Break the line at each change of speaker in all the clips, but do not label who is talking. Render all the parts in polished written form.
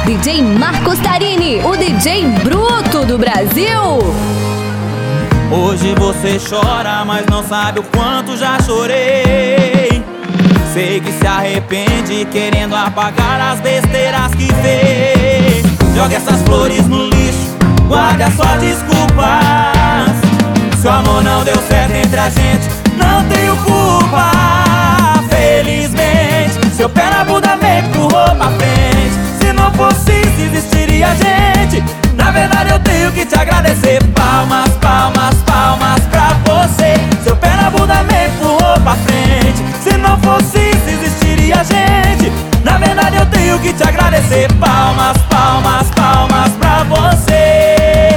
DJ Marcos Tarini, o DJ bruto do Brasil.
Hoje você chora, mas não sabe o quanto já chorei. Sei que se arrepende, querendo apagar as besteiras que fez. Joga essas flores no lixo, guarde as suas desculpas. Se o amor não deu certo entre a gente, não tenho culpa. Felizmente, seu pé na bunda me empurrou pra frente. Se não fosse isso, existiria a gente. Na verdade eu tenho que te agradecer. Palmas, palmas, palmas pra você. Seu pé na bunda me empurrou pra frente. Se não fosse isso, existiria a gente. Na verdade eu tenho que te agradecer. Palmas, palmas, palmas pra você.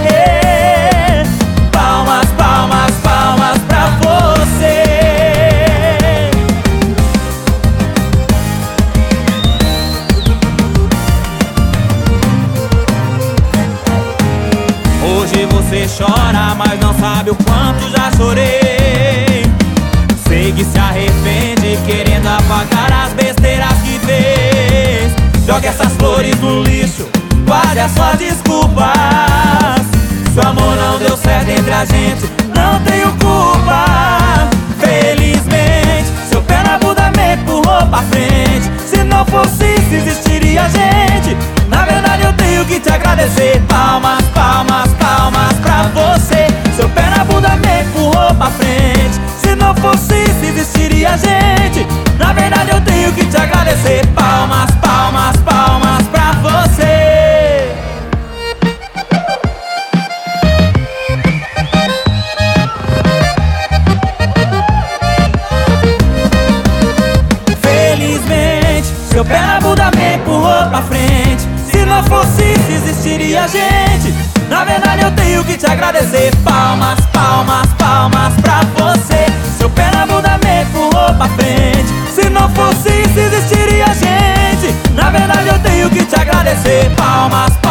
Palmas, palmas, palmas pra você. Hoje você chora, mas não sabe o quanto já chorei. Sei que se arrepende, querendo apagar as besteiras que fez. Joga essas flores no lixo, guarde as suas desculpas. Se o amor não deu certo entre a gente, não tenho culpa. Felizmente, seu pé na bunda me empurrou pra frente. Se não fosse isso, existiria a gente. Na verdade eu tenho que te agradecer. Palmas, palmas, palmas pra você. Seu pé na bunda me empurrou pra frente. Se não fosse isso, existiria a gente. Na verdade eu tenho que te agradecer. Palmas, palmas, palmas pra você. Felizmente, seu pé na bunda me empurrou pra frente. Se não fosse isso, existiria a gente. Na verdade eu tenho que te agradecer. Palmas, palmas, palmas pra você. Seu pé na bunda me empurrou pra frente. Se não fosse isso, existiria a gente. Na verdade eu tenho que te agradecer. Palmas,